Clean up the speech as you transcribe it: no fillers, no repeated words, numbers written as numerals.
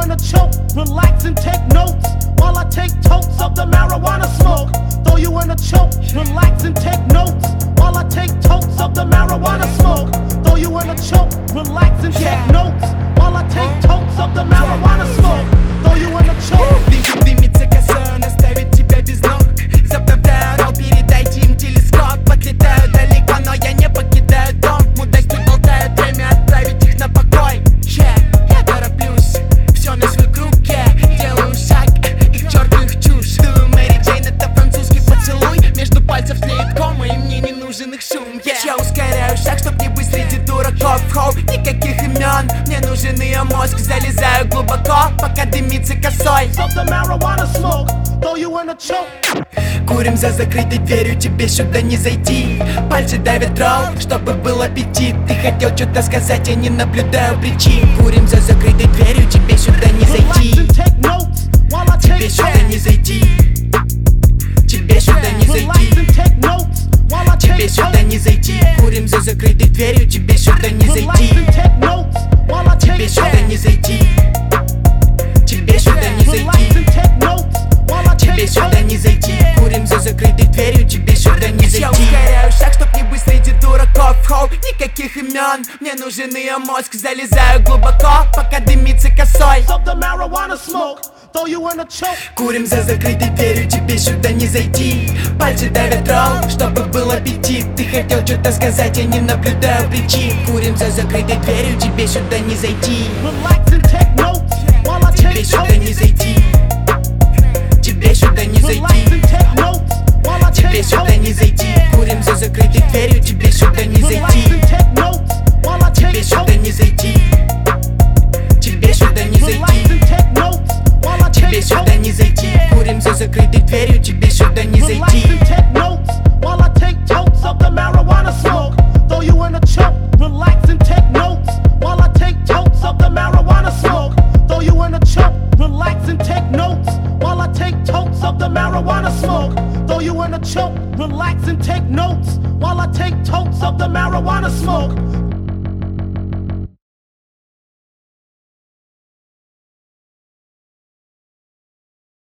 in a choke, relax and take notes while I take totes of the marijuana smoke. Throw you in a choke, relax and take notes while I take totes of the marijuana smoke. Throw you in a choke, relax and take notes while I take totes of the marijuana smoke. Throw you in a choke. Вижу, дымится коса, он оставит тебя без ног. Заправляю ролл, передайте им телескоп. Отлетаю далеко, но я не покидаю дом. Мудости болтают, время отправить их на покой. Я тороплюсь, все на свой круг, делаю шаг, и к черту их чушь. Дую Мэри Джейн, это французский поцелуй. Между пальцев тлеет кома, и мне не нужен их шум. Я ускоряю шаг, чтоб не быть среди дураков. Никаких имен, мне нужен ее мозг. Залезаю глубоко, пока дымится косой. Курим за закрытой дверью, тебе сюда не зайти. Пальцы давят ролл, чтобы был аппетит. Ты хотел что-то сказать, я не наблюдаю причин. Курим за закрытой дверью, тебе сюда не зайти. Тебе сюда не зайти. Тебе сюда не зайти. Тебе сюда не зайти. Курим за закрытой дверью, тебе сюда не зайти. Тебе сюда не зайти. Тебе сюда не зайти. Тебе сюда не зайти. Курим за закрытой дверью, тебе сюда не зайти. Я ускоряю шаг, чтоб не быть среди дураков. Никаких имен, мне нужен ее мозг. Залезаю глубоко, пока дымится косой. Курим за закрытой дверью, тебе сюда не зайти. Пальцы давят ролл, чтобы был аппетит. Ты хотел что-то сказать, я не наблюдаю причин. Курим за закрытой дверью, тебе сюда не зайти. Тебе сюда не зайти. Тебе сюда не зайти. Тебе сюда не зайти. Курим за закрытой дверью, тебе сюда не зайти. Тебе сюда не зайти. Тебе сюда не зайти. Тебе сюда не зайти. Курим за закрытой дверью, тебе сюда не зайти. Throw you in a choke, relax and take notes while I take totes of the marijuana smoke.